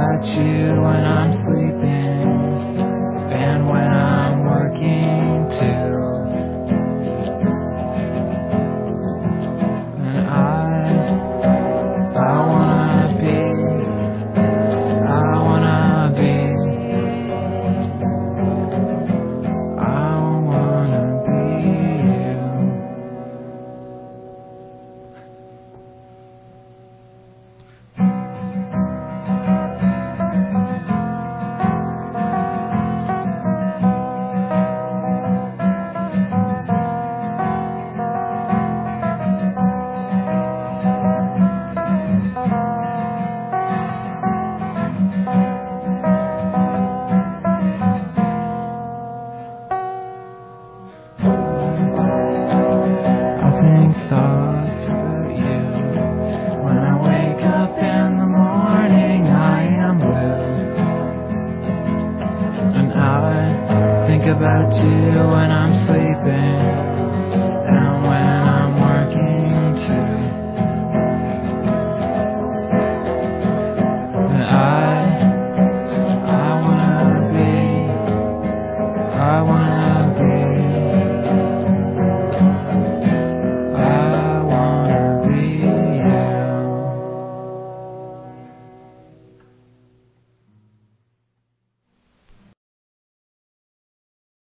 about you when I'm sleeping and when I'm working too. And I wanna be, I wanna be, I wanna be you. I think thoughts about you. When I wake up in the morning, I am blue. And I think about you